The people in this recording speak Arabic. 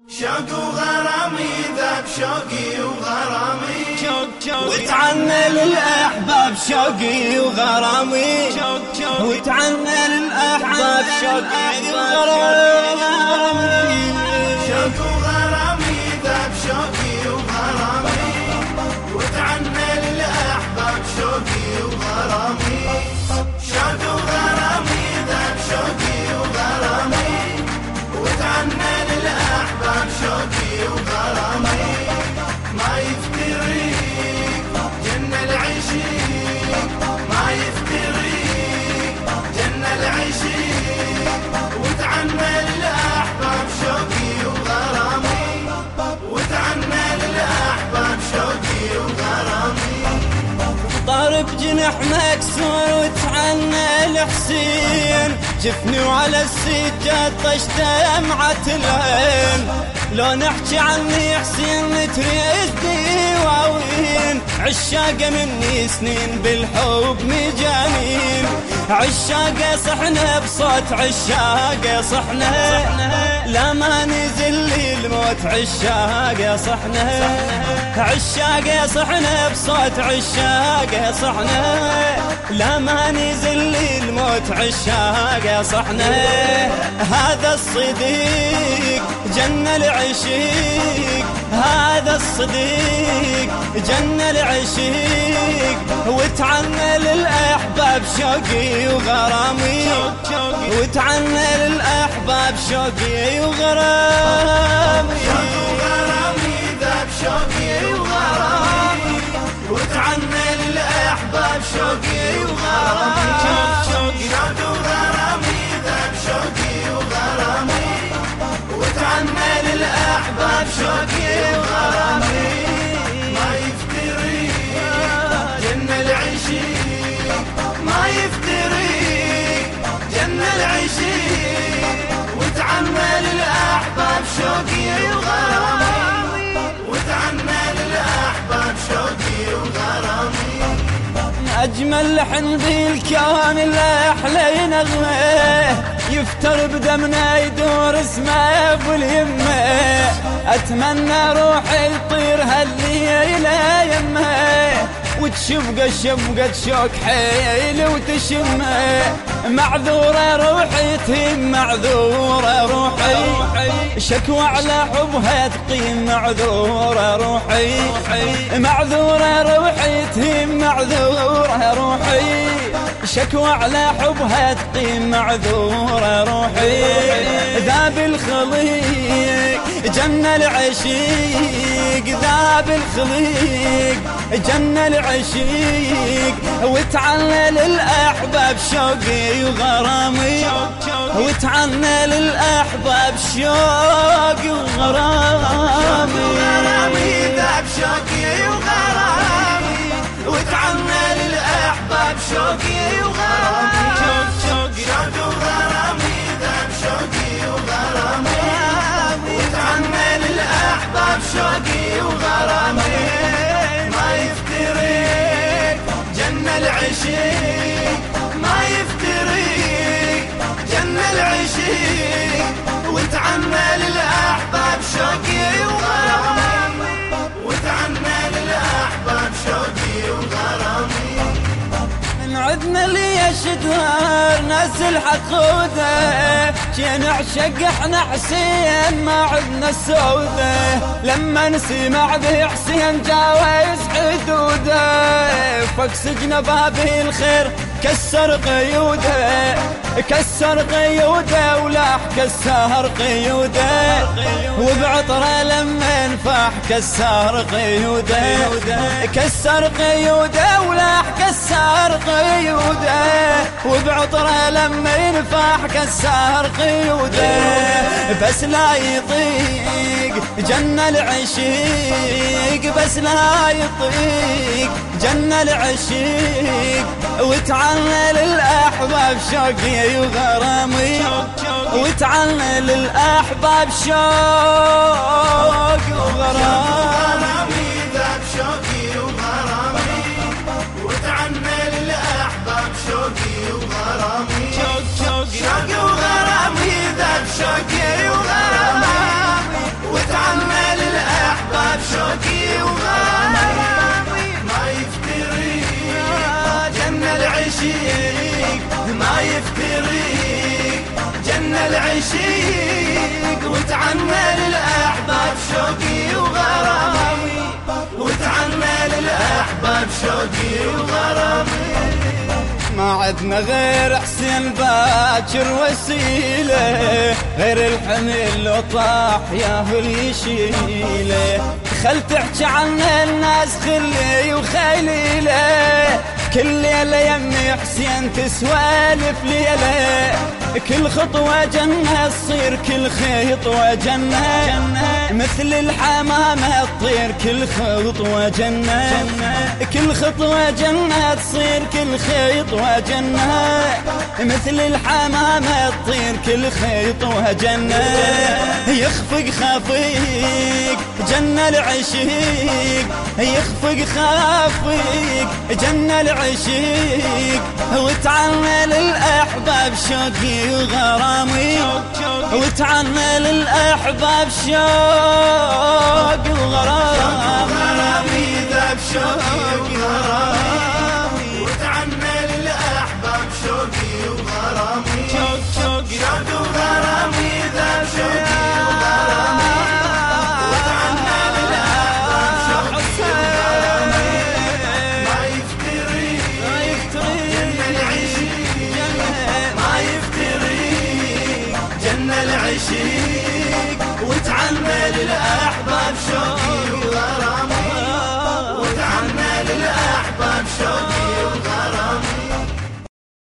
شوق وغرامي ذاب شوقي وغرامي وتعنى للأحباب شوقي وغرامي وتعنى للأحباب شوقي وغرامي شوق وغرامي ذاب شوقي وغرامي وتعنى للأحباب شوقي وغرامي شوق وغرامي ذاب شوقي وغرامي وتعنى للأحباب شوقي وغرامي ما يفتريك جنة العشيق ما يفتريك جنة العشيق وتعنى للأحباب شوقي وغرامي وتعنى للأحباب شوقي وغرامي ضارب جنح مكسور وتعنى الحسين شفني وعلى السجاد طشت دمعة العين لو نحكي عني حسين تريد دواوين عشاقة مني سنين بالحب مجانين عشاقة صحنا بصوت عشاقة صحنا لا ما نزل لي الموت عشاقة صحنا عشاقة صحنا بصوت عشاقة صحنا لا ما نزل لي الموت عشاقة صحنا هذا الصديق جنة العشيق هذا الصديق جنة العشيق وتعنى للأحباب شوقي وغرامي وتعنى للأحباب شوقي وغرامي شوق وغرامي ذاب شوقي وغرامي وتعنى للأحباب شوقي وغرامي شوق وغرامي ذاب شوقي وغرامي وتعنى للأحباب شوقي وغرامي ما يفتريك جنة العشيق ما يفتريك جنة العشيق وتعنى للأحباب شوقي وغرامي وتعنى للأحباب شوقي وغرامي أجمل لحن بالكون لا أحلى نغمة يفتر بدمنا يدور اسمه أبو اليمة أتمنى روحي تطير هالليلة يمه وتشبقى شبقة شوق حيل وتشمه معذورة روحي تهيم معذورة روحي شكوى على حبها تقيم معذورة روحي معذورة روحي تهيم معذورة روحي شكوى على حبها تقيم معذورة روحي ذاب الخليق جنة العشيق ذاب الخليق جنة العشيق وتعنى للأحباب شوقي وغرامي وتعنى للأحباب شوقي وغرامي ذاب شوقي وغرامي وتعنى للأحباب شوقي وغرامي شوق وغرامي ذاب شوقي وغرامي وتعنى للأحباب شوقي وغرامي ما يفتريك جنة العشيق ما يفتريك جنة العشيق وتعنى للأحباب شوقي وغرامي وتعنى للأحباب شوقي وغرامي عدنا لي شدوار ناس الحقودة شي نعشق احنا حسين ما عدنا السودة لما نسمع به حسين جاوز حدوده فوق سجن باب الخير كسر قيوده كسر قيوده ولاح كسر قيوده وبعطره لما انفاح كسر قيوده كسر قيوده ولاح كسر قيوده وبعطره لما ينفاح كسر قيوده بس لا يطيق جنة العشيق بس لا يطيق جنة العشيق وتعنى للأحباب شوقي وغرامي وتعنى للأحباب شوقي وغرامي ذاب شوقي وغرامي وتعنى للأحباب شوقي وغرامي شوقي وغرامي ذاب شوقي وغرامي يفتريك جنة العشيق وتعنى للأحباب شوقي وغرامي وتعنى للأحباب شوقي وغرامي ما عدنا غير حسين باكر وسيله غير الحمل لو طاح ياهو يشيله خل تحكي عن الناس خلي وخيليله كل ليلة يمي حسين تسوالف ليلة كل خطوة جنة تصير كل خطوة جنة مثل الحمامة تطير كل خطوة جنة كل خطوة جنة تصير كل خطوة جنة مثل الحمامة تطير كل خطوة جنة يخفق خافيك جنة العشيق يخفق خافيك جنة العشيق وتعنى للأحباب شوقي وغرامي وتعنى للأحباب شوقي وغرامي ذاب شوقي وغرامي وتعنى للأحباب شوقي وغرامي شوقي وغرامي ذاب شوقي وغرامي وتعنى للأحباب شوقي وغرامي ما يفتريك جنة العشيق ما يفتريك جنة العشيق وتعنى للأحباب شوقي